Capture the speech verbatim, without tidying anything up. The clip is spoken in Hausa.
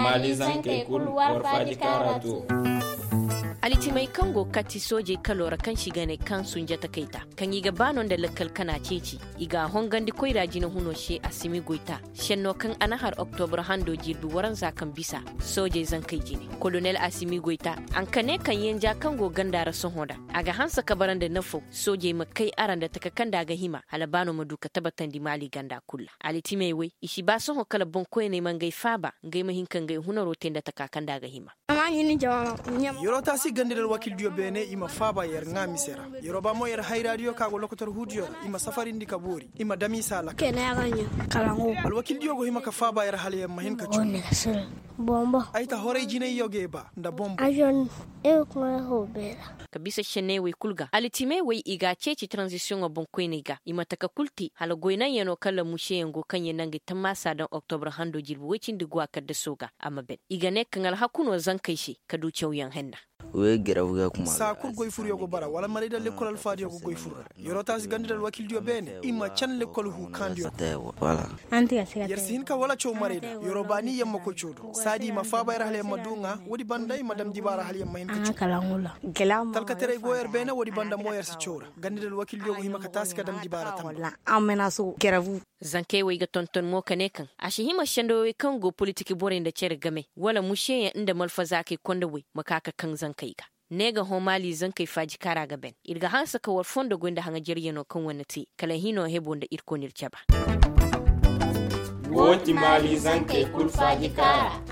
mali zankai kul war faji karatu. Alitimai kango kati soje kalora kan shiga ne kan sunja ta kaita kan iga banon da lakkal kana ceci iga hongandi koira jina huno she asimi goita shenno kan anahar oktober hando jirbi waran zakan bisa soje zan kai jini colonel asimi goita an kane kan yanja kango gandara sun hoda aga hansa kabaran da nafo soje makai aran da takakan daga hima halabano maduka tabatan di mali ganda kulla alitimai wai ishi ba sun hokala bon koy ne man gai faba gai mahin kan gai hunaro tenda takakan daga hima amani ni jawama yoro tasi gandiral wakil dio bene ima faba yer ngami sera yoruba mo yer hay radio kago lokotor hudio ima safari ndi kaburi ima dami sala kene yaganyo kalango al wakil dio go hima ka faba yer haliye mahin ka chu bomba aita hore jine yoge ba nda bomba ajon e ko hobela kabisa shene we kulga alitime we iga ceci transition obon kweniga ima taka kulti hala goyna yano kala mushe yango kanye nangi tamasa dan october hando jilbu wecin digwa kadda soga amaben iga ne kangal hakuno zankai shi kadu chawyan henna we gera wuga kuma sa kur goy fur yogo bara wala marida lekol al faadi yogo goy fur yoro tas gandidal wakil dio bene ima chan lekol hu kandio wala anti asiga yersin ka wala chow marida yoro bani yamma ko chodo sadi ma faba yer hale madunga wodi bandai madam dibara hale yamma hin ka kalangula gelam talka tere goyer bene wodi banda moyer si chora gandidal wakil dio go hima ka tas ka dam dibara tam amena so geravu zanke we ga tonton mo kane kan ashi hima shando we kan go politiki borin da cer game wala mushe ya inda malfaza kai konda we makaka kan zankai ga nega homali zankai faji kara ga ben irga hansa ka war fondo gonda hanga jeriyano kan wannati kala hino hebo da irko nirchaba woti mali zankai kul faji kara